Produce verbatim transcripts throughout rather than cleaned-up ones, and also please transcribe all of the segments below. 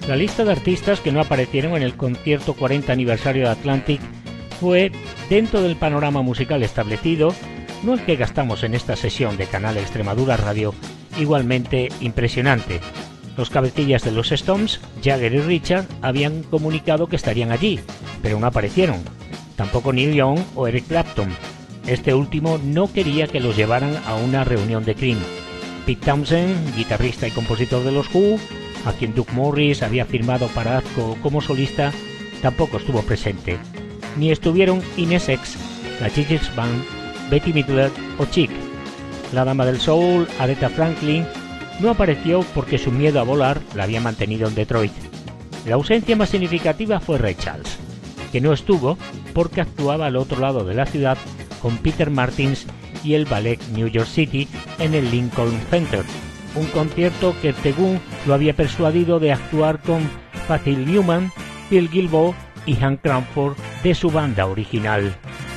La lista de artistas que no aparecieron en el concierto cuarenta aniversario de Atlantic fue, dentro del panorama musical establecido, no el que gastamos en esta sesión de Canal Extremadura Radio, igualmente impresionante. Los cabecillas de los Stones, Jagger y Richard, habían comunicado que estarían allí, pero no aparecieron. Tampoco Neil Young o Eric Clapton. Este último no quería que los llevaran a una reunión de Cream. Pete Townshend, guitarrista y compositor de los Who, a quien Doug Morris había firmado para Atco como solista, tampoco estuvo presente. Ni estuvieron Ines X, la Gigi's Band, Betty Midler o Chic. La dama del soul, Aretha Franklin, no apareció porque su miedo a volar la había mantenido en Detroit. La ausencia más significativa fue Ray Charles, que no estuvo porque actuaba al otro lado de la ciudad con Peter Martins y el ballet New York City en el Lincoln Center, un concierto que Ertegun lo había persuadido de actuar con Faith Newman, Bill Gilbo y Hank Cranford de su banda original.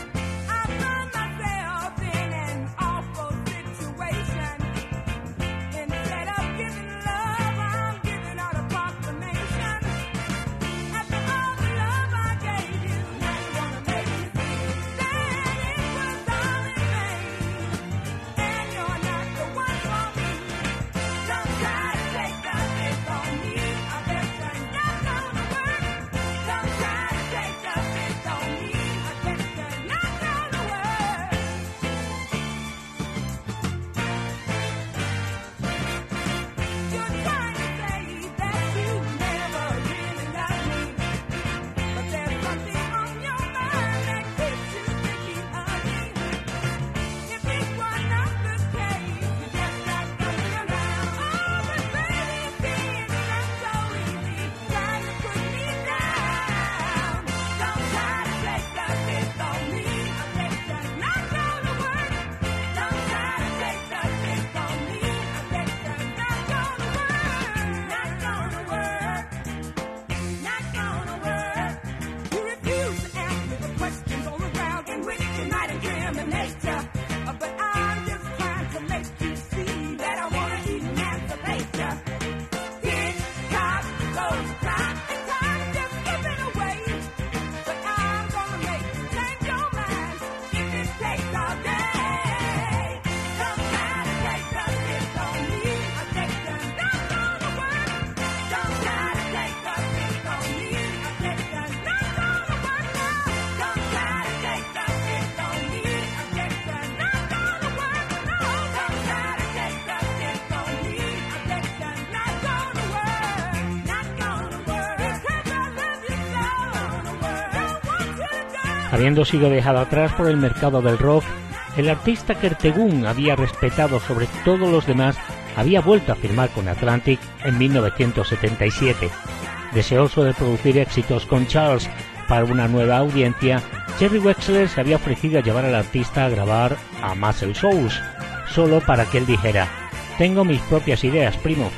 Habiendo sido dejado atrás por el mercado del rock, el artista que Ertegun había respetado sobre todos los demás había vuelto a firmar con Atlantic en mil novecientos setenta y siete. Deseoso de producir éxitos con Charles para una nueva audiencia, Jerry Wexler se había ofrecido a llevar al artista a grabar a Muscle Shoals, solo para que él dijera: «Tengo mis propias ideas, primo».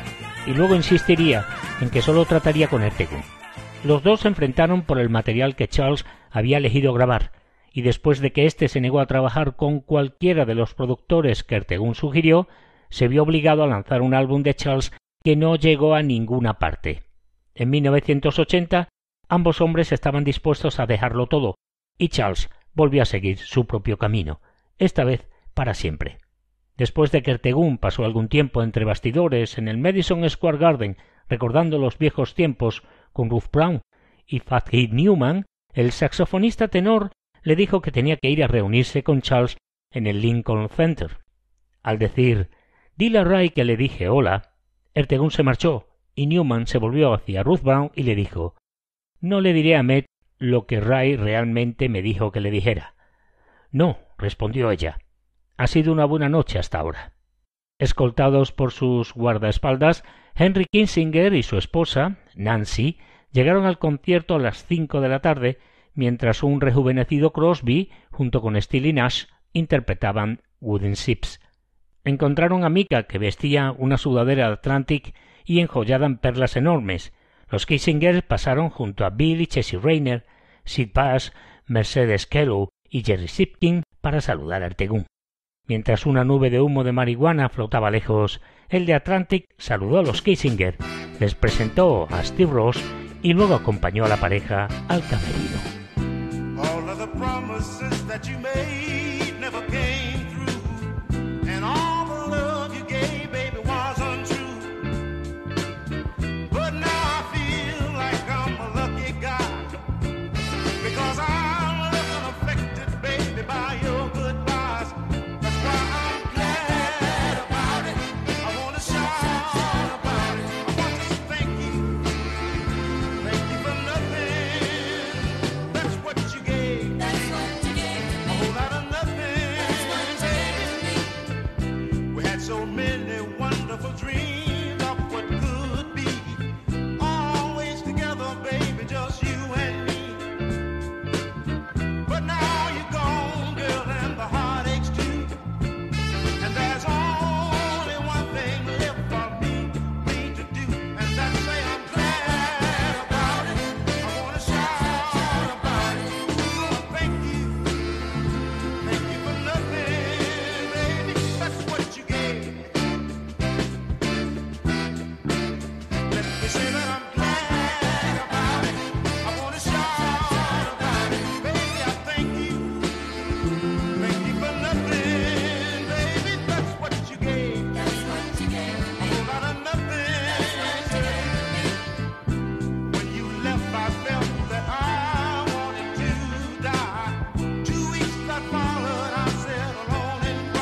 Y luego insistiría en que solo trataría con Ertegun. Los dos se enfrentaron por el material que Charles había elegido grabar, y después de que éste se negó a trabajar con cualquiera de los productores que Ertegun sugirió, se vio obligado a lanzar un álbum de Charles que no llegó a ninguna parte. En mil novecientos ochenta, ambos hombres estaban dispuestos a dejarlo todo, y Charles volvió a seguir su propio camino, esta vez para siempre. Después de que Ertegun pasó algún tiempo entre bastidores en el Madison Square Garden recordando los viejos tiempos con Ruth Brown y Faith Newman, el saxofonista tenor le dijo que tenía que ir a reunirse con Charles en el Lincoln Center. Al decir «Dile a Ray que le dije hola», Ertegun se marchó y Newman se volvió hacia Ruth Brown y le dijo «No le diré a Met lo que Ray realmente me dijo que le dijera». «No», respondió ella. «Ha sido una buena noche hasta ahora». Escoltados por sus guardaespaldas, Henry Kissinger y su esposa, Nancy, llegaron al concierto a las cinco de la tarde, mientras un rejuvenecido Crosby, junto con Steely Nash, interpretaban Wooden Ships. Encontraron a Mika, que vestía una sudadera Atlantic y enjollada en perlas enormes. Los Kissinger pasaron junto a Bill y Chessie Rayner, Sid Bass, Mercedes Kellow y Jerry Sipkin para saludar a Ertegun. Mientras una nube de humo de marihuana flotaba lejos, el de Atlantic saludó a los Kissinger les presentó a Steve Ross y luego acompañó a la pareja al camerino. All of the promises that you made never came through, and all the love you gave, baby, was untrue. But now I feel like I'm a lucky guy, because I'm looking affected, baby, by your goodbyes. That's why I'm glad about it. I want to shout about it. I want to thank you, thank you for nothing. That's what you gave. That's what you gave to me. A whole lot of nothing. That's what you gave to me. We had so many wonderful dreams of what could be. Always together, baby, just you and me. But now you're gone, girl, and the heart aches too. And there's only one thing left for me, me to do, and that's say I'm glad about it. I wanna shout about it. Oh, thank you, thank you for nothing, baby. That's what you gave. Let me say that I'm glad about it. I wanna shout about it, baby. I thank you, thank you for nothing, baby. That's what you gave. That's what you gave. A whole lot of nothing. When you left, I felt that I wanted to die. Two weeks that followed, I sat alone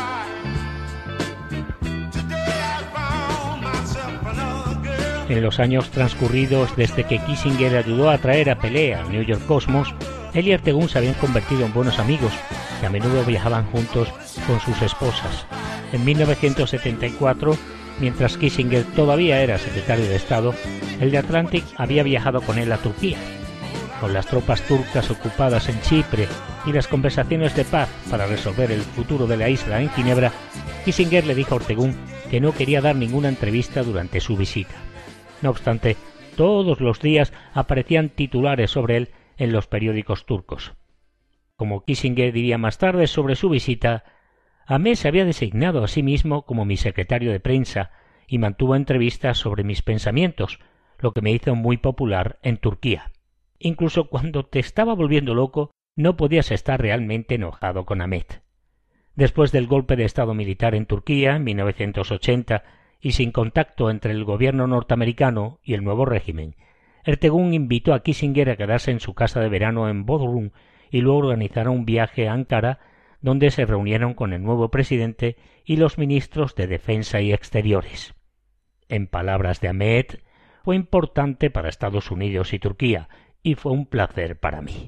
and cried. Today I found myself another girl. En los años transcurridos desde que Kissinger ayudó a traer a Pelé al New York Cosmos, él y Ertegún se habían convertido en buenos amigos que a menudo viajaban juntos con sus esposas. En mil novecientos setenta y cuatro, mientras Kissinger todavía era secretario de Estado, el de Atlantic había viajado con él a Turquía. Con las tropas turcas ocupadas en Chipre y las conversaciones de paz para resolver el futuro de la isla en Ginebra, Kissinger le dijo a Ertegún que no quería dar ninguna entrevista durante su visita. No obstante, todos los días aparecían titulares sobre él en los periódicos turcos. Como Kissinger diría más tarde sobre su visita, Ahmet se había designado a sí mismo como mi secretario de prensa y mantuvo entrevistas sobre mis pensamientos, lo que me hizo muy popular en Turquía. Incluso cuando te estaba volviendo loco, no podías estar realmente enojado con Ahmet. Después del golpe de Estado militar en Turquía en mil novecientos ochenta y sin contacto entre el gobierno norteamericano y el nuevo régimen, Ertegún invitó a Kissinger a quedarse en su casa de verano en Bodrum y luego organizaron un viaje a Ankara, donde se reunieron con el nuevo presidente y los ministros de Defensa y Exteriores. En palabras de Ahmet, fue importante para Estados Unidos y Turquía, y fue un placer para mí.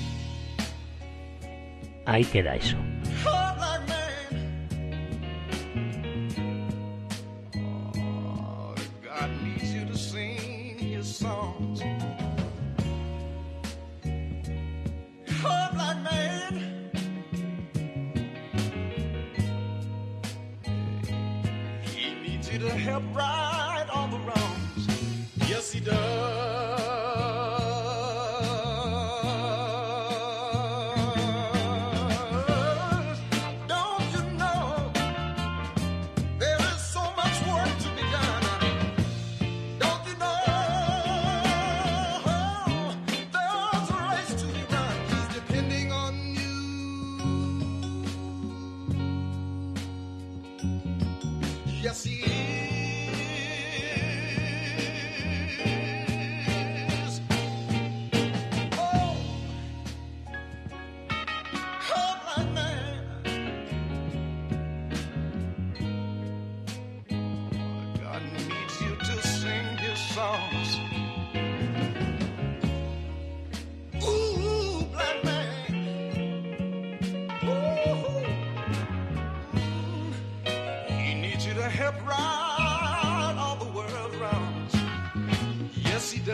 Ahí queda eso. Songs. Oh, black man, he needs you to help right all the wrongs. Yes, he does. Don't you know there is so much work to be done? Don't you know? Yes, he is. Oh, oh, black man. God needs you to sing his songs. Ooh, black man. Ooh. He needs you to help ride all the world round. Yes, he does.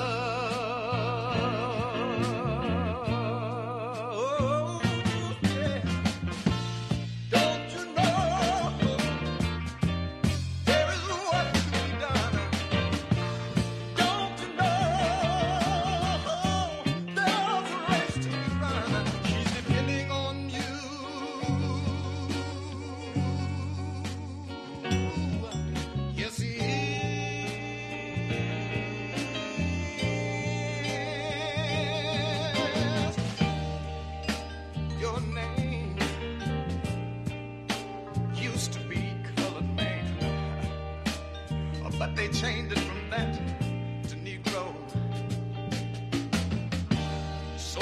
Oh, yeah. Don't you know there is work to be done? Don't but they changed it from that to Negro. So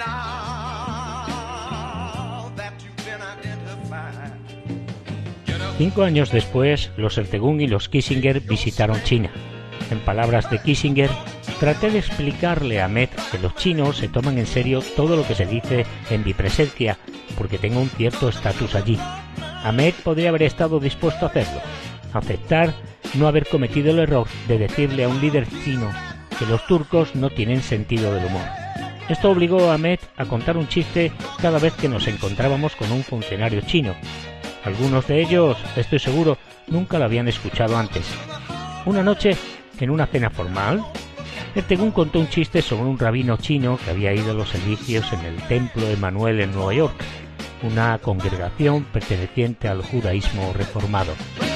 now that you've been identified, get up. Cinco años después, los Ertegun y los Kissinger visitaron China. En palabras de Kissinger, traté de explicarle a Ahmed que los chinos se toman en serio todo lo que se dice en mi presencia, porque tengo un cierto estatus allí. Ahmed podría haber estado dispuesto a hacerlo, aceptar no haber cometido el error de decirle a un líder chino que los turcos no tienen sentido del humor. Esto obligó a Ahmed a contar un chiste cada vez que nos encontrábamos con un funcionario chino. Algunos de ellos, estoy seguro, nunca lo habían escuchado antes. Una noche, en una cena formal, Ertegun contó un chiste sobre un rabino chino que había ido a los servicios en el Templo Emanuel en Nueva York, una congregación perteneciente al judaísmo reformado.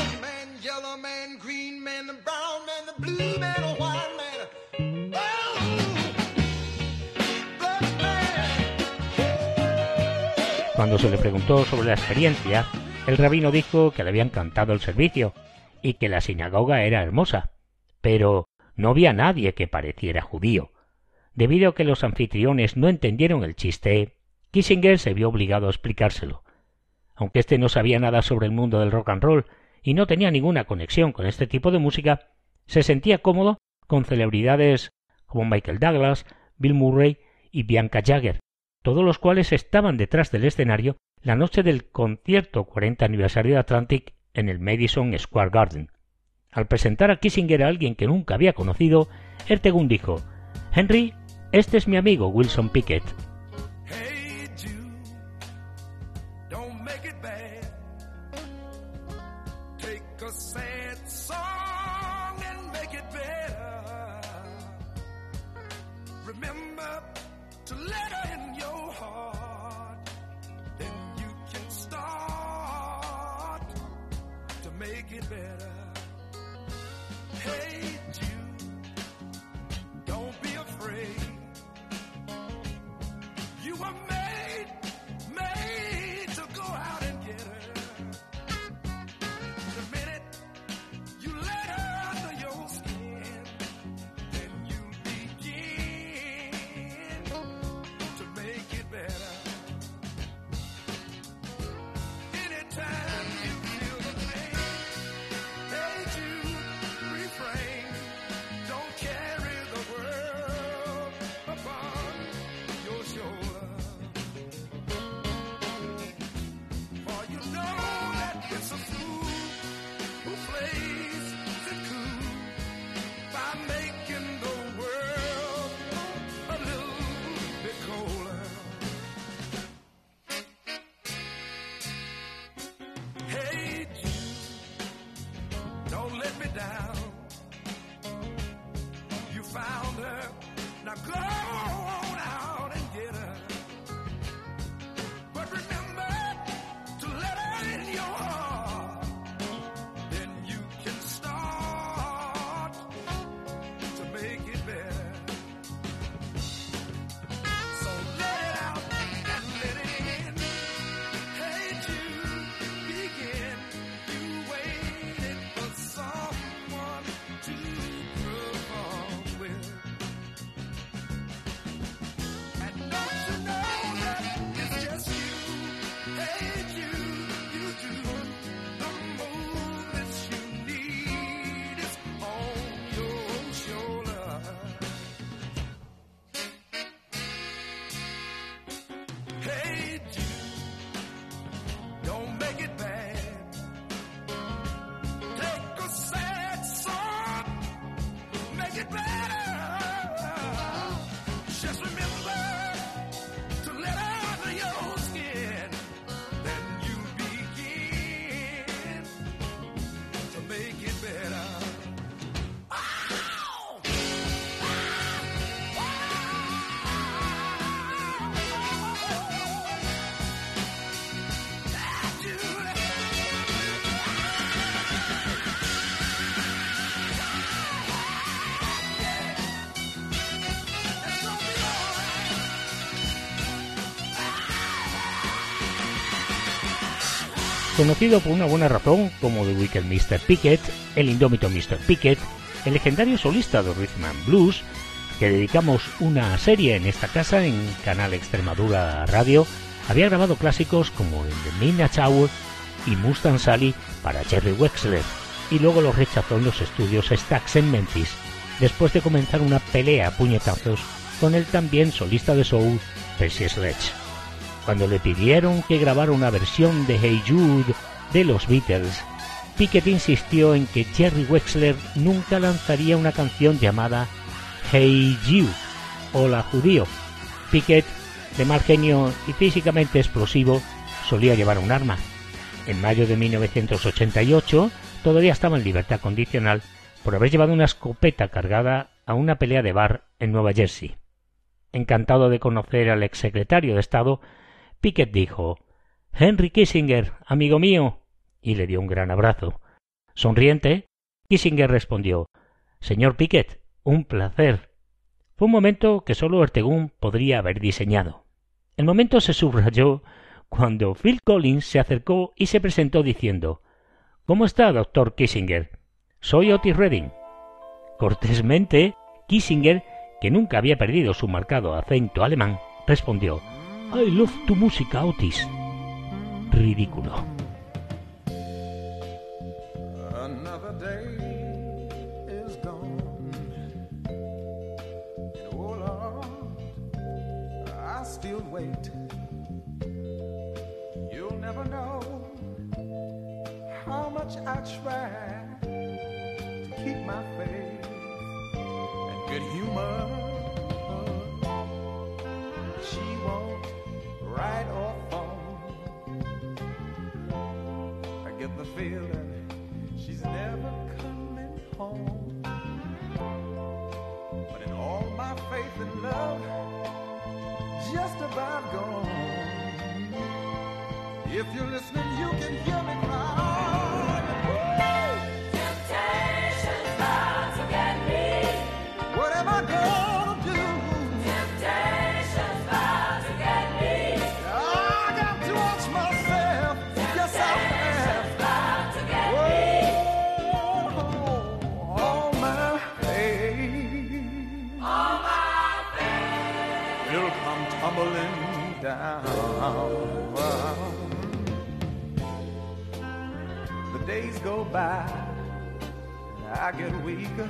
Cuando se le preguntó sobre la experiencia, el rabino dijo que le había encantado el servicio y que la sinagoga era hermosa, pero no había nadie que pareciera judío. Debido a que los anfitriones no entendieron el chiste, Kissinger se vio obligado a explicárselo. Aunque éste no sabía nada sobre el mundo del rock and roll y no tenía ninguna conexión con este tipo de música, se sentía cómodo con celebridades como Michael Douglas, Bill Murray y Bianca Jagger, todos los cuales estaban detrás del escenario la noche del concierto cuarenta aniversario de Atlantic en el Madison Square Garden. Al presentar a Kissinger a alguien que nunca había conocido, Ertegun dijo: «Henry, este es mi amigo Wilson Pickett». Hey Jude, don't make it bad. Take a sad song and make it better. Remember to let her in your heart. Then you can start to make it better. Hey Jude, don't be afraid. You were made, made to go out and get her. The minute you let her under your skin, then you begin to make it better. Anytime you feel the pain, hey Jude, refrain. Don't carry the world upon your shoulder. For you know that it's a fool who plays it cool by making the world a little bit colder. Hey Jude, don't let me down. You found her, now go on out and get her. But remember to let her in your heart. Then you can start to make it better. So let it out and let it in. Hey Jude, begin. You waited for someone to perform with. And don't you know that it's just you? Hey Jude, you do. The move that you need is on your shoulder. Hey Jude, don't make it bad. Take a sad song, make it better. Just remember to let out of your skin. Then you begin to make it better. Ow! Ah, Julie. Yeah. Conocido por una buena razón como The Wicked mister Pickett, el indómito mister Pickett, el legendario solista de Rhythm and Blues, que dedicamos una serie en esta casa en Canal Extremadura Radio, había grabado clásicos como el de Midnight Hour y Mustang Sally para Jerry Wexler, y luego los rechazó en los estudios Stax en Memphis, después de comenzar una pelea a puñetazos con el también solista de soul Percy Sledge. Cuando le pidieron que grabara una versión de Hey Jude de los Beatles, Pickett insistió en que Jerry Wexler nunca lanzaría una canción llamada Hey Jude, Hola Judío. Pickett, de mal genio y físicamente explosivo, solía llevar un arma. En mayo de mil novecientos ochenta y ocho todavía estaba en libertad condicional por haber llevado una escopeta cargada a una pelea de bar en Nueva Jersey. Encantado de conocer al exsecretario de Estado, Pickett dijo: «Henry Kissinger, amigo mío», y le dio un gran abrazo. Sonriente, Kissinger respondió: «Señor Pickett, un placer». Fue un momento que solo Ertegun podría haber diseñado. El momento se subrayó cuando Phil Collins se acercó y se presentó diciendo: «¿Cómo está, doctor Kissinger? Soy Otis Redding». Cortésmente, Kissinger, que nunca había perdido su marcado acento alemán, respondió: «I love tu música, Otis». Ridículo. Another day is gone, and oh Lord, I still wait. You'll never know how much I try to keep my faith and good humor. She won't write or phone. I get the feeling she's never coming home. But in all my faith and love, just about gone. If you're listening, you can hear me cry. Temptation's bound to get me. What am I gonna do? Temptation's bound to get me. I got to watch myself. Yes, I have. Bound to get me. Oh, all my faith. All my faith will come tumbling down. The days go by, I get weaker.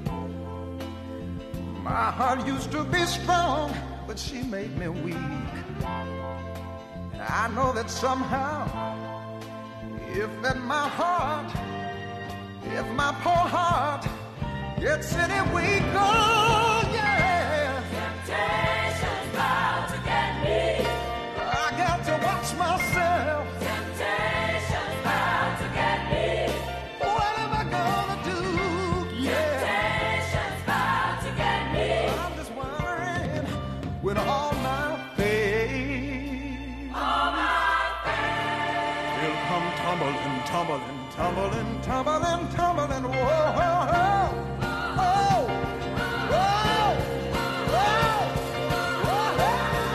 My heart used to be strong, but she made me weak. And I know that somehow, if that my heart, if my poor heart gets any weaker, yeah, temptation's bound to get me. I got to watch myself. Temptation's bound to get me. What am I gonna do? Yeah. Temptation's bound to get me. I'm just wondering with all my faith. All my faith will come tumbling, tumbling, tumbling, tumbling, tumbling. Whoa, whoa, whoa. Oh, whoa, whoa, whoa.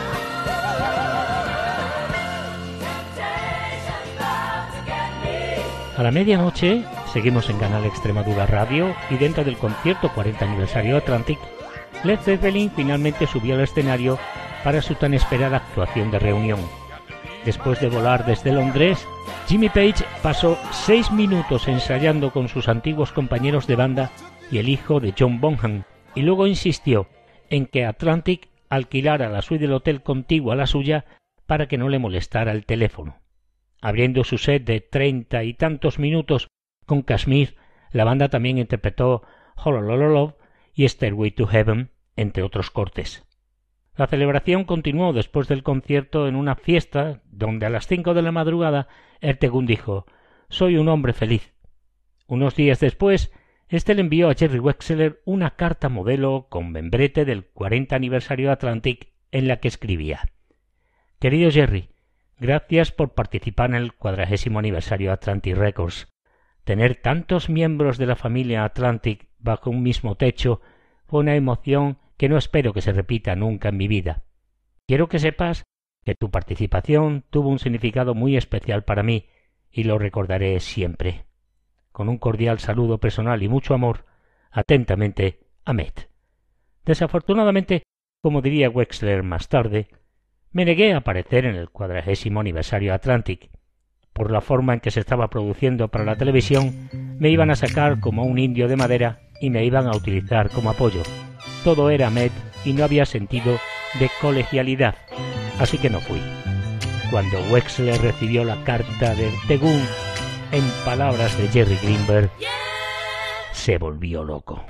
A la medianoche seguimos en Canal Extremadura Radio y dentro del concierto cuarenta aniversario Atlantic, Led Zeppelin finalmente subió al escenario para su tan esperada actuación de reunión. Después de volar desde Londres, Jimmy Page pasó seis minutos ensayando con sus antiguos compañeros de banda y el hijo de John Bonham, y luego insistió en que Atlantic alquilara la suite del hotel contigua a la suya para que no le molestara el teléfono. Abriendo su set de treinta y tantos minutos con Kashmir, la banda también interpretó Hololololov y Stairway to Heaven, entre otros cortes. La celebración continuó después del concierto en una fiesta donde a las cinco de la madrugada Ertegun dijo: «Soy un hombre feliz». Unos días después, este le envió a Jerry Wexler una carta modelo con membrete del cuarenta aniversario de Atlantic en la que escribía: «Querido Jerry, gracias por participar en el cuadragésimo aniversario de Atlantic Records. Tener tantos miembros de la familia Atlantic bajo un mismo techo fue una emoción que no espero que se repita nunca en mi vida. Quiero que sepas que tu participación tuvo un significado muy especial para mí y lo recordaré siempre. Con un cordial saludo personal y mucho amor, atentamente, Ahmed. Desafortunadamente, como diría Wexler más tarde, me negué a aparecer en el cuadragésimo aniversario Atlantic. Por la forma en que se estaba produciendo para la televisión, me iban a sacar como un indio de madera y me iban a utilizar como apoyo. Todo era Ahmed y no había sentido de colegialidad, así que no fui. Cuando Wexler recibió la carta de Ertegún, en palabras de Jerry Greenberg, se volvió loco.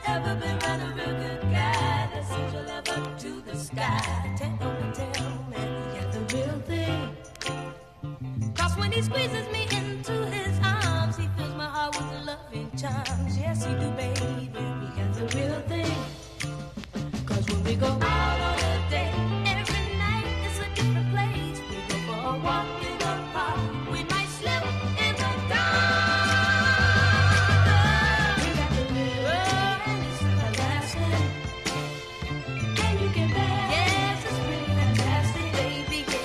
When he squeezes me into his arms, he fills my heart with loving charms. Yes, he do, baby, we got the real thing. Cause when we go out on a date, every night it's a different place. We go for a walk in the park, we might slip in the dark. We got the real and it's everlasting. Can you get that? Yes, it's really fantastic, baby, yeah.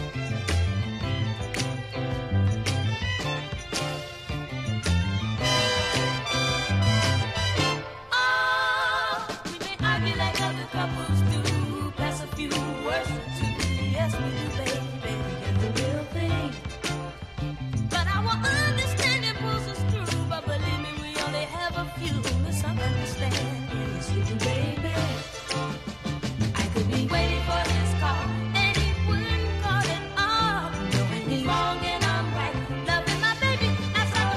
Couples do pass a few words or two. Yes, we do, baby, get the real thing. But our understanding pulls us through. But believe me, we only have a few misunderstandings. Yes, we do, baby. I could be waiting for his call, and he wouldn't call it off. Knowing he's wrong and I'm right, loving my baby as I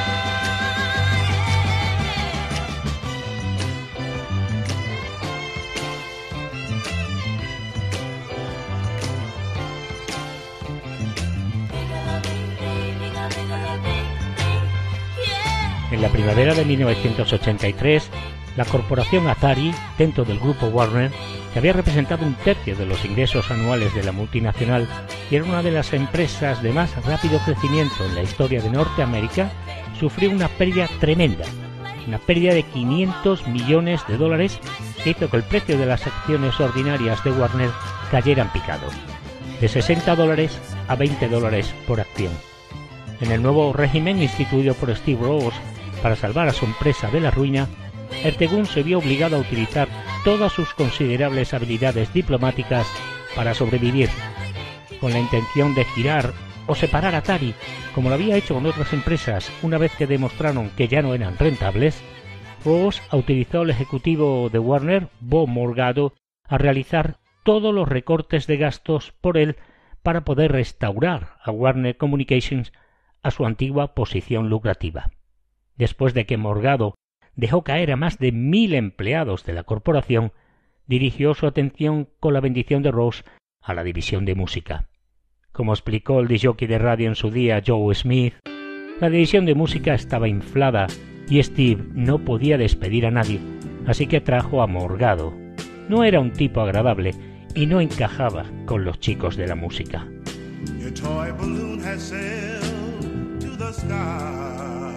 En la primavera de mil novecientos ochenta y tres, la corporación Atari, dentro del grupo Warner, que había representado un tercio de los ingresos anuales de la multinacional y era una de las empresas de más rápido crecimiento en la historia de Norteamérica, sufrió una pérdida tremenda, una pérdida de quinientos millones de dólares que hizo que el precio de las acciones ordinarias de Warner cayera en picado, de sesenta dólares a veinte dólares por acción. En el nuevo régimen instituido por Steve Ross para salvar a su empresa de la ruina, Ertegún se vio obligado a utilizar todas sus considerables habilidades diplomáticas para sobrevivir, con la intención de girar o separar Atari, como lo había hecho con otras empresas una vez que demostraron que ya no eran rentables. Ross utilizó al ejecutivo de Warner, Bob Morgado, a realizar todos los recortes de gastos por él para poder restaurar a Warner Communications a su antigua posición lucrativa. Después de que Morgado dejó caer a más de mil empleados de la corporación, dirigió su atención con la bendición de Ross a la división de música. Como explicó el disc-jockey de radio en su día Joe Smith, la división de música estaba inflada y Steve no podía despedir a nadie, así que trajo a Morgado. No era un tipo agradable y no encajaba con los chicos de la música. Your toy balloon has sailed to the sky,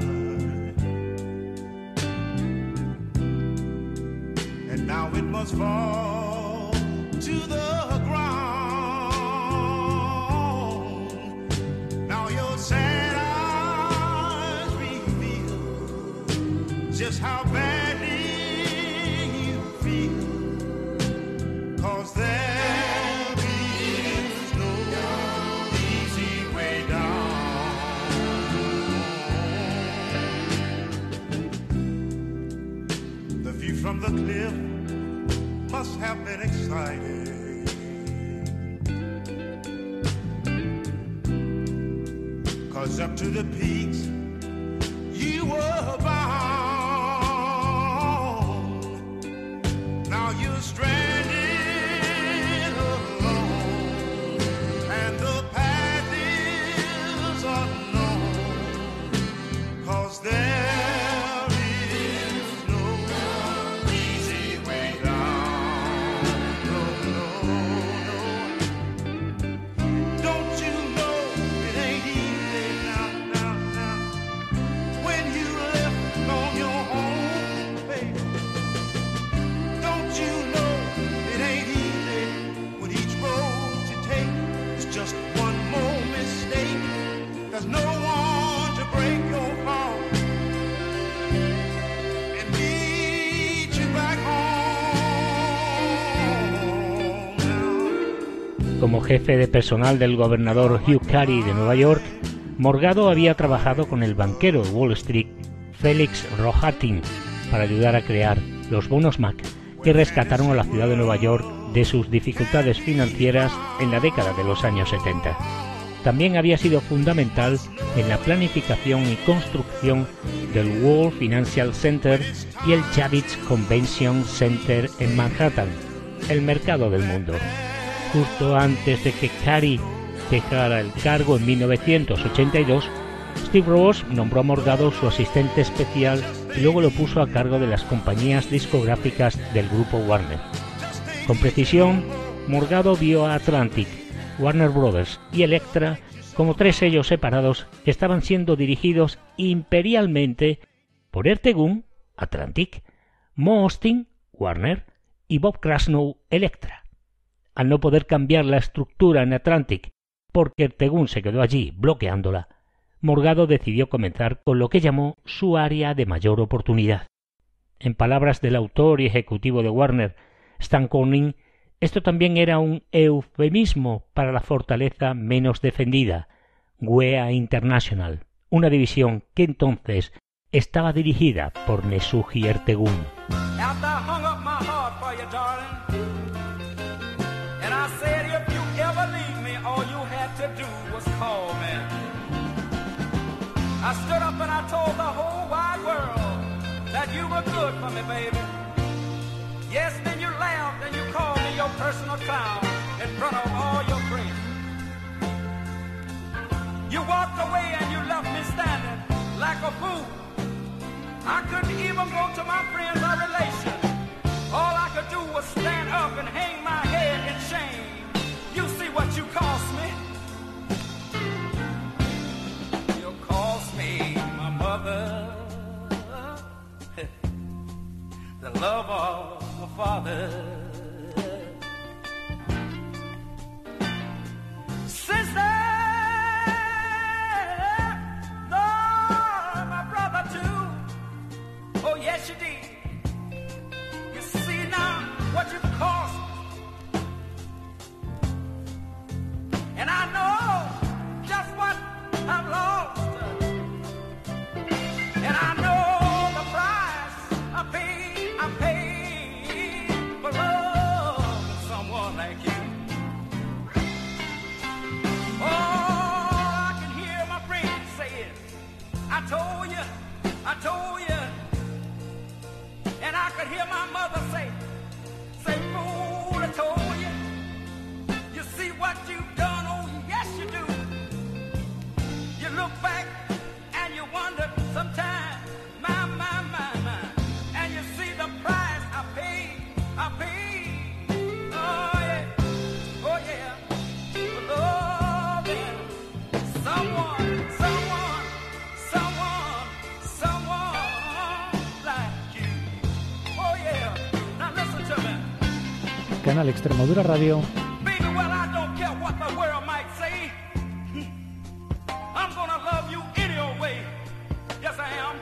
and now it must fall to the ground. Now your sad eyes reveal just how badly you feel, 'cause there from the cliff must have been exciting, 'cause up to the peaks you were bound. Now you're stranded alone, and the path is unknown, 'cause there Como jefe de personal del gobernador Hugh Carey de Nueva York, Morgado había trabajado con el banquero de Wall Street, Felix Rohatyn, para ayudar a crear los bonos Mac, que rescataron a la ciudad de Nueva York de sus dificultades financieras en la década de los años setenta. También había sido fundamental en la planificación y construcción del World Financial Center y el Javits Convention Center en Manhattan, el mercado del mundo. Justo antes de que Carey dejara el cargo en mil novecientos ochenta y dos, Steve Ross nombró a Morgado su asistente especial y luego lo puso a cargo de las compañías discográficas del grupo Warner. Con precisión, Morgado vio a Atlantic, Warner Brothers y Elektra como tres sellos separados que estaban siendo dirigidos imperialmente por Ertegun, Atlantic, Mo Ostin, Warner y Bob Krasnow, Elektra. Al no poder cambiar la estructura en Atlantic porque Ertegun se quedó allí bloqueándola, Morgado decidió comenzar con lo que llamó su área de mayor oportunidad. En palabras del autor y ejecutivo de Warner, Stan Corning, esto también era un eufemismo para la fortaleza menos defendida, W E A International, una división que entonces estaba dirigida por Nesuhi Ertegun. I stood up and I told the whole wide world that you were good for me, baby. Yes, then you laughed and you called me your personal clown in front of all your friends. You walked away and you left me standing like a fool. I couldn't even go to my friends or relations. All I could do was stand up and hang my head in shame. You see what you cost me? Me, my mother, the love of my father. Sister, Lord, my brother too. Oh yes, you did. You see now what you cost, and I know just what I've lost. And I know the price I paid, I paid for loving someone like you. Oh, I can hear my friends saying, I told you, I told you. And I could hear my mother say, say, fool, I told you. You see what you've done, oh yes you do. You look back and you wonder sometimes, my, my, my, my, and you see the price I paid, I paid, oh yeah, oh yeah, for loving someone, someone, someone, someone like you, oh yeah, now listen to me. Canal Extremadura Radio. Baby, well I don't care what the world might say, I'm gonna love you any old way. Yes, I am.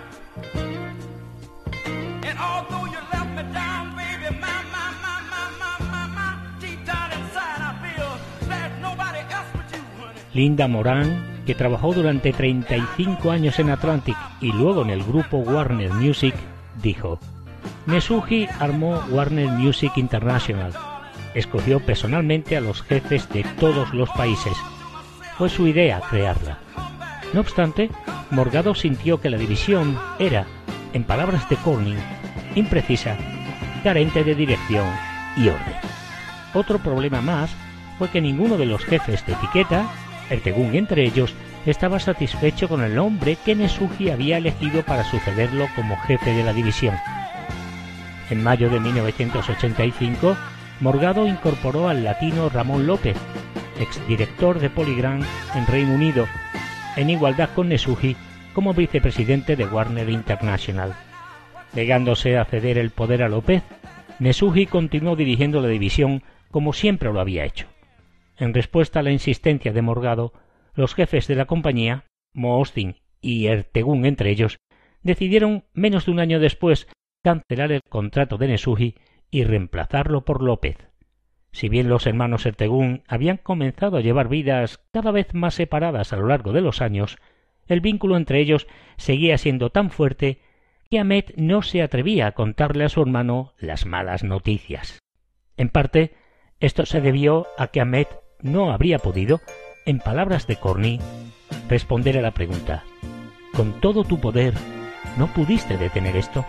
And although you left me down, baby, my, my, my, my, my, my, my, deep down inside I feel there's nobody else but you, honey. Linda Moran, que trabajó durante treinta y cinco años en Atlantic y luego en el grupo Warner Music, dijo: Nesuhi armó Warner Music International. Escogió personalmente a los jefes de todos los países. Fue su idea crearla. No obstante, Morgado sintió que la división era, en palabras de Corning, imprecisa, carente de dirección y orden. Otro problema más fue que ninguno de los jefes de etiqueta, Ertegun entre ellos, estaba satisfecho con el nombre que Nesuhi había elegido para sucederlo como jefe de la división. En mayo de mil novecientos ochenta y cinco, Morgado incorporó al latino Ramón López, exdirector de Polygram en Reino Unido, en igualdad con Nesuhi como vicepresidente de Warner International. Negándose a ceder el poder a López, Nesuhi continuó dirigiendo la división como siempre lo había hecho. En respuesta a la insistencia de Morgado, los jefes de la compañía, Mo Ostin y Ertegun entre ellos, decidieron menos de un año después cancelar el contrato de Nesuhi y reemplazarlo por López. Si bien los hermanos Ertegún habían comenzado a llevar vidas cada vez más separadas a lo largo de los años, el vínculo entre ellos seguía siendo tan fuerte que Ahmet no se atrevía a contarle a su hermano las malas noticias. En parte, esto se debió a que Ahmet no habría podido, en palabras de Courtney, responder a la pregunta: «Con todo tu poder, ¿no pudiste detener esto?»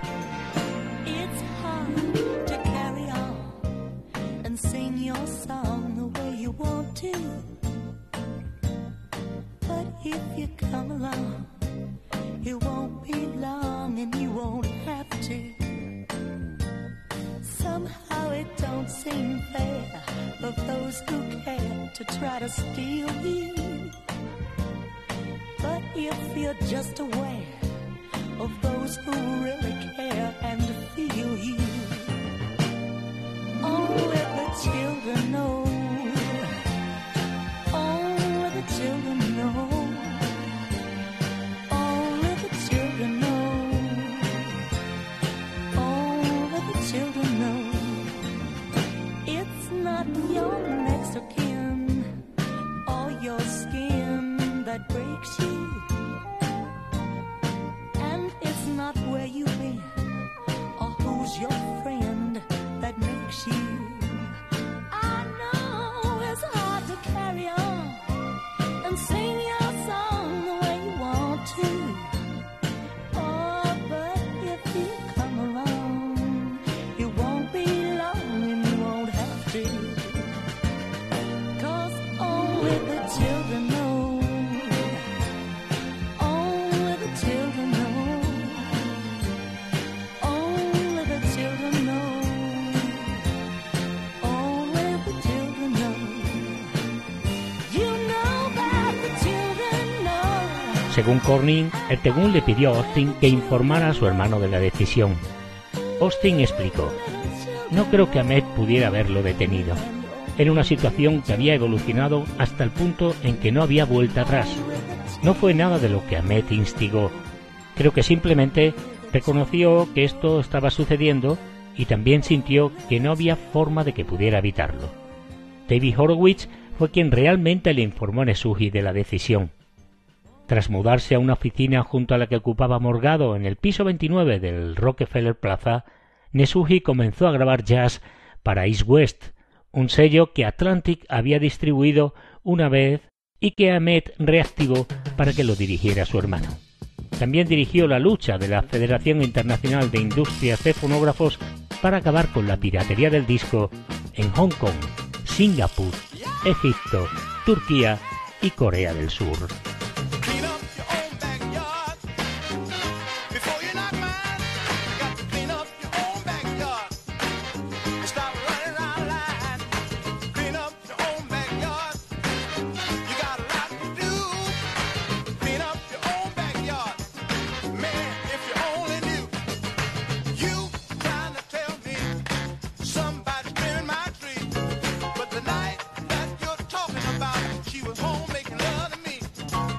Of those who care to try to steal you. But if you're just aware of those who really care and feel you, only the children know, only the children know, only the children know, only the children know. It's not your next of kin or your skin that breaks you, and it's not where you've been or who's your friend that makes you. I know it's hard to carry on and sing your song the way you want to. Oh, but if you come along, it won't be long and you won't have to. Cause only the children know, only the children know, only the children know, only the children know. You know that the children know. Según Courtney, Ertegún le pidió a Austin que informara a su hermano de la decisión. Austin explicó: «No creo que Ahmet pudiera haberlo detenido. Era una situación que había evolucionado hasta el punto en que no había vuelta atrás. No fue nada de lo que Ahmet instigó. Creo que simplemente reconoció que esto estaba sucediendo y también sintió que no había forma de que pudiera evitarlo». David Horowitz fue quien realmente le informó a Nesuhi de la decisión. Tras mudarse a una oficina junto a la que ocupaba Morgado en el piso veintinueve del Rockefeller Plaza, Nesuhi comenzó a grabar jazz para East West, un sello que Atlantic había distribuido una vez y que Ahmet reactivó para que lo dirigiera su hermano. También dirigió la lucha de la Federación Internacional de Industrias de Fonógrafos para acabar con la piratería del disco en Hong Kong, Singapur, Egipto, Turquía y Corea del Sur. Clean up your own backyard before you knock mine. You got to clean up your own backyard. Stop running around line. Clean up your own backyard. You got a lot to do. Clean up your own backyard. Man, if you only knew. You trying to tell me somebody's clearing my tree, but the night that you're talking about, she was home making love to me.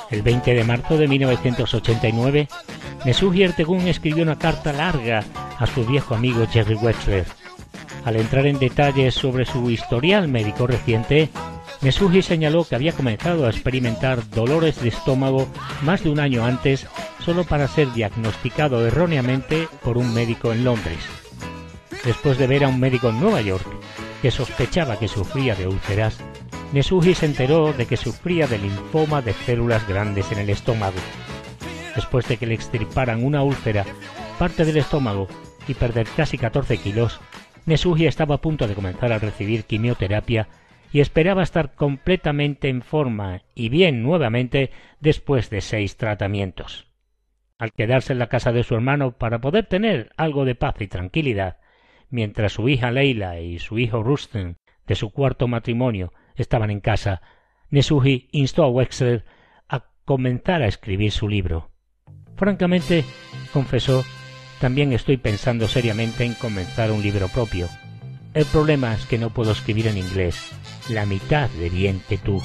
El veinte de marzo de mil novecientos ochenta y nueve, Nesuhi Ertegún escribió una carta larga a su viejo amigo Jerry Wexler. Al entrar en detalles sobre su historial médico reciente, Nesuhi señaló que había comenzado a experimentar dolores de estómago más de un año antes, solo para ser diagnosticado erróneamente por un médico en Londres. Después de ver a un médico en Nueva York que sospechaba que sufría de úlceras, Nesuhi se enteró de que sufría de linfoma de células grandes en el estómago. Después de que le extirparan una úlcera, parte del estómago y perder casi catorce kilos, Nesuhi estaba a punto de comenzar a recibir quimioterapia y esperaba estar completamente en forma y bien nuevamente después de seis tratamientos. Al quedarse en la casa de su hermano para poder tener algo de paz y tranquilidad, mientras su hija Leila y su hijo Rustem, de su cuarto matrimonio, estaban en casa, Nesuhi instó a Wexler a comenzar a escribir su libro. Francamente, confesó, también estoy pensando seriamente en comenzar un libro propio. El problema es que no puedo escribir en inglés, la mitad de bien que tú.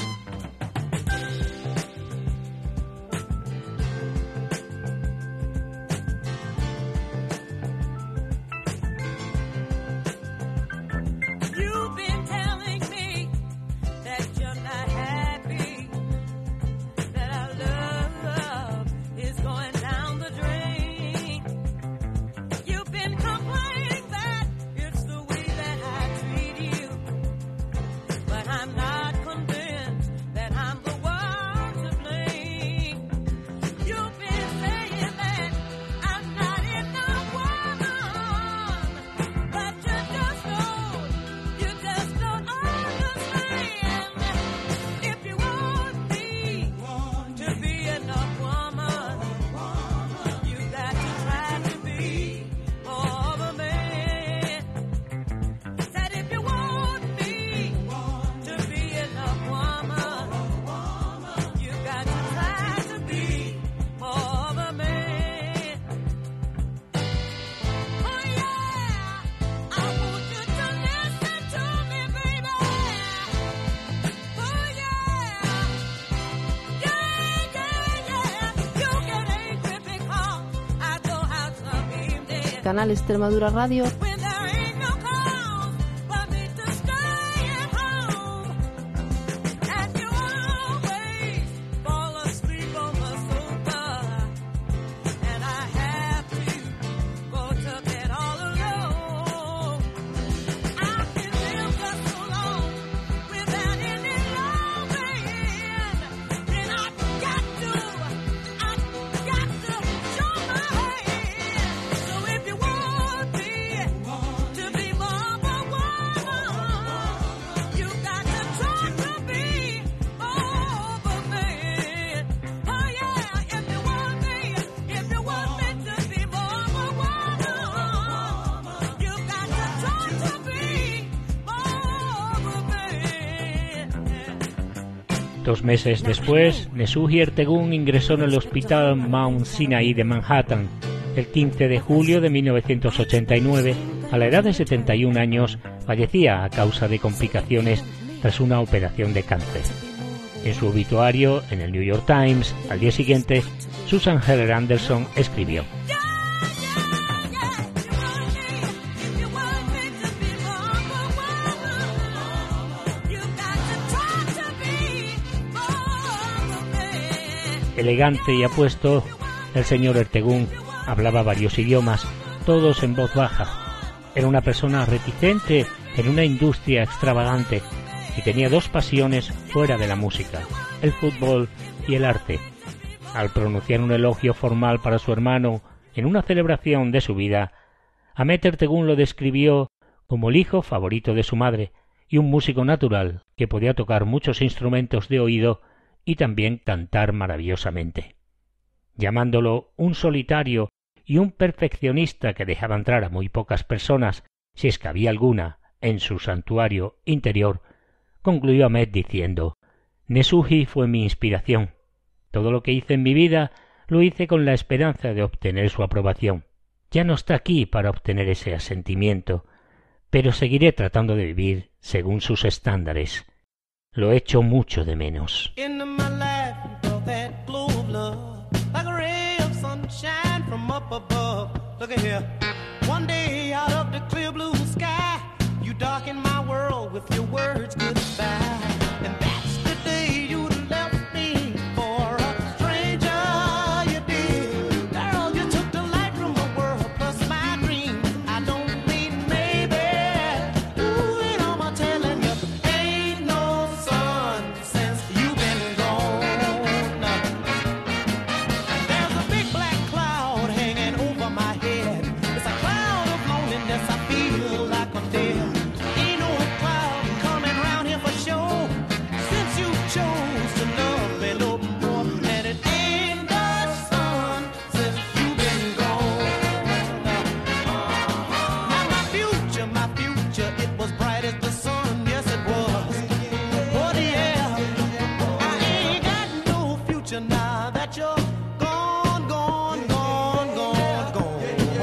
Canal Extremadura Radio. Dos meses después, Nesuhi Ertegún ingresó en el Hospital Mount Sinai de Manhattan. El quince de julio de mil novecientos ochenta y nueve, a la edad de setenta y un años, fallecía a causa de complicaciones tras una operación de cáncer. En su obituario, en el New York Times, al día siguiente, Susan Heller Anderson escribió: elegante y apuesto, el señor Ertegún hablaba varios idiomas, todos en voz baja. Era una persona reticente en una industria extravagante y tenía dos pasiones fuera de la música, el fútbol y el arte. Al pronunciar un elogio formal para su hermano en una celebración de su vida, Ahmet Ertegún lo describió como el hijo favorito de su madre y un músico natural que podía tocar muchos instrumentos de oído y también cantar maravillosamente, llamándolo un solitario y un perfeccionista que dejaba entrar a muy pocas personas, si es que había alguna, en su santuario interior. Concluyó Ahmet diciendo: Nesuhi fue mi inspiración. Todo lo que hice en mi vida lo hice con la esperanza de obtener su aprobación. Ya no está aquí para obtener ese asentimiento, pero seguiré tratando de vivir según sus estándares. Lo echo mucho de menos. In my life, though there words goodbye. And that's the day you left me for a stranger. You did, girl. You took the light from the world plus my dreams. I don't mean maybe. Ooh, and I'm telling you, ain't no sun since you've been gone. And there's a big black cloud hanging over my head. It's a cloud of loneliness. I feel like I'm dead. Ain't no cloud coming round here for sure. Since you chose to love me a little more, and it ain't the sun since you've been gone. Now my future, my future, it was bright as the sun. Yes, it was. But yeah, I ain't got no future now that you're gone, gone, gone, gone, gone.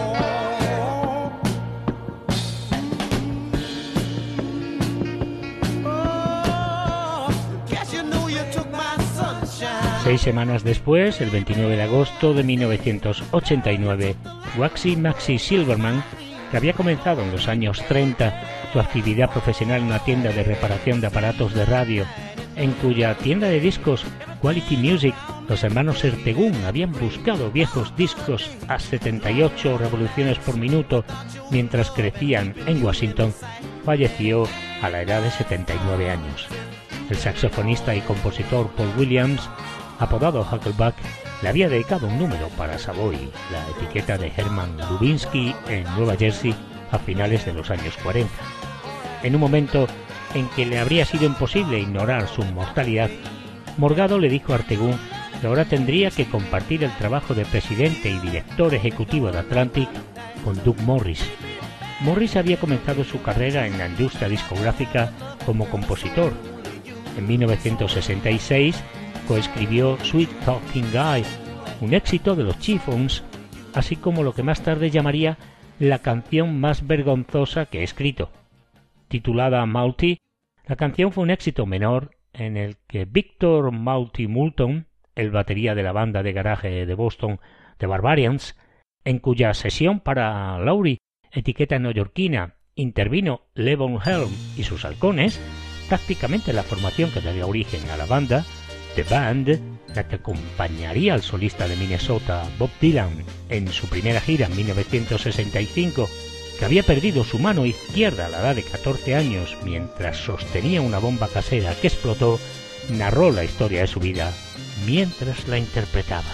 Oh, guess you knew you took my sunshine. Seis semanas después, el veintinueve de agosto de mil novecientos ochenta y nueve, Waxy Maxy Silverman, que había comenzado en los años treinta su actividad profesional en una tienda de reparación de aparatos de radio, en cuya tienda de discos Quality Music los hermanos Ertegún habían buscado viejos discos a setenta y ocho revoluciones por minuto mientras crecían en Washington, falleció a la edad de setenta y nueve años. El saxofonista y compositor Paul Williams, apodado Huckleback, le había dedicado un número para Savoy, la etiqueta de Herman Lubinsky en Nueva Jersey a finales de los años cuarenta. En un momento en que le habría sido imposible ignorar su mortalidad, Morgado le dijo a Ertegún que ahora tendría que compartir el trabajo de presidente y director ejecutivo de Atlantic con Doug Morris. Morris había comenzado su carrera en la industria discográfica como compositor. En mil novecientos sesenta y seis coescribió Sweet Talking Guy, un éxito de los Chiffons, así como lo que más tarde llamaría la canción más vergonzosa que he escrito. Titulada Multi, la canción fue un éxito menor en el que Victor Multi Moulton, el batería de la banda de garaje de Boston The Barbarians, en cuya sesión para Laurie, etiqueta neoyorquina, intervino Levon Helm y sus halcones, prácticamente la formación que daría origen a la banda, The Band, la que acompañaría al solista de Minnesota Bob Dylan en su primera gira en mil novecientos sesenta y cinco, que había perdido su mano izquierda a la edad de catorce años mientras sostenía una bomba casera que explotó, narró la historia de su vida mientras la interpretaba.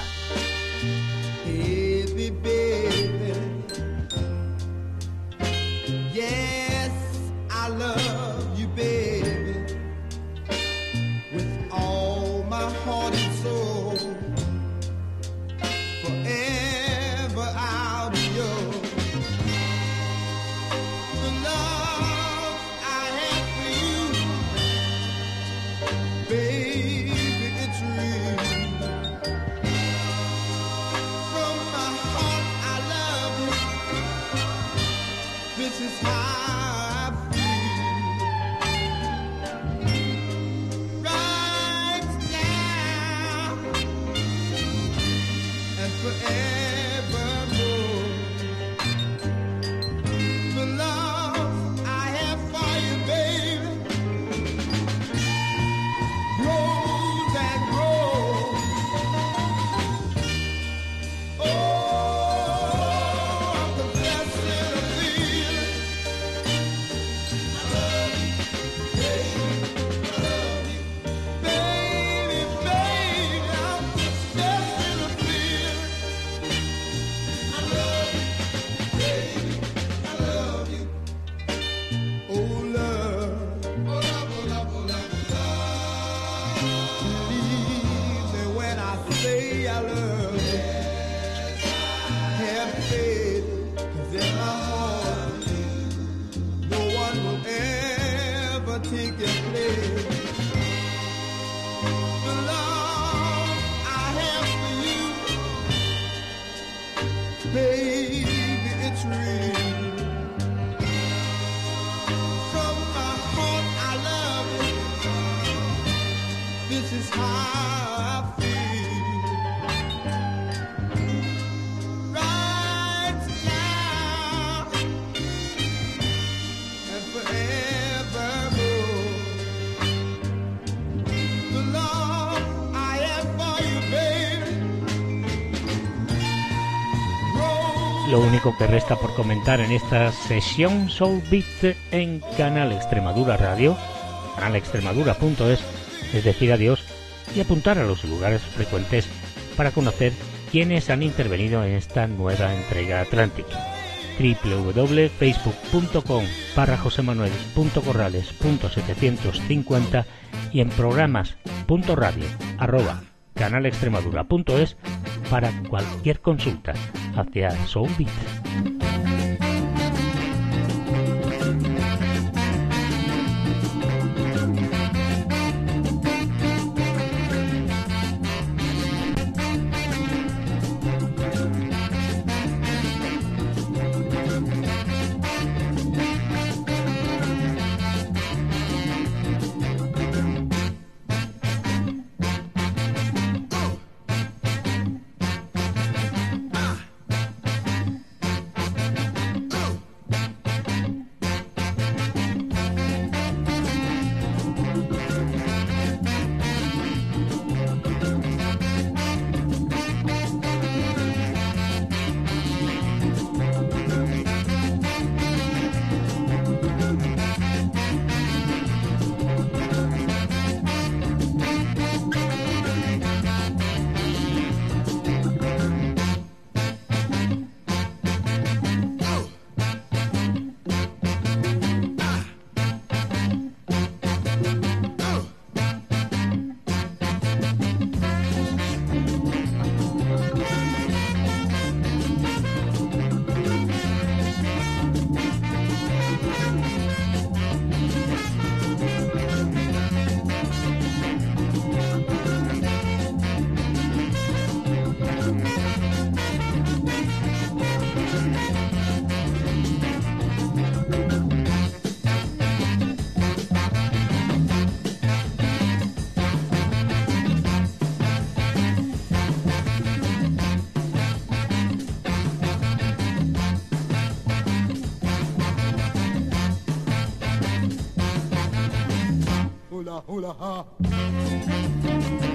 Baby, baby, yes, I love you, baby, with all my heart and soul, forever I'll be yours. The love I have for you, baby, it's real. This is how I feel right now and forevermore. The love I have for you, baby, grows and grows. Oh, I'm possessing a feeling. Baby, baby, I'm possessing a feeling. I love you, baby, I love you. Oh, love, oh, love, oh, love, oh, love, love. Believe me when I say I love you. Have faith, 'cause in my heart, no one will ever take your place. The love I have for you, baby, it's real. From my heart I love you. This is how I feel right now and forevermore. Lo único que resta por comentar en esta sesión Soul Beat en Canal Extremadura Radio, canal extremadura punto es, es decir adiós y apuntar a los lugares frecuentes para conocer quiénes han intervenido en esta nueva entrega Atlantic. doble u doble u doble punto facebook punto com barra josemanuel punto corrales punto setecientos cincuenta y en programas punto radio arroba canal extremadura punto es para cualquier consulta hacia Soul Beat. Hula, hula, ha.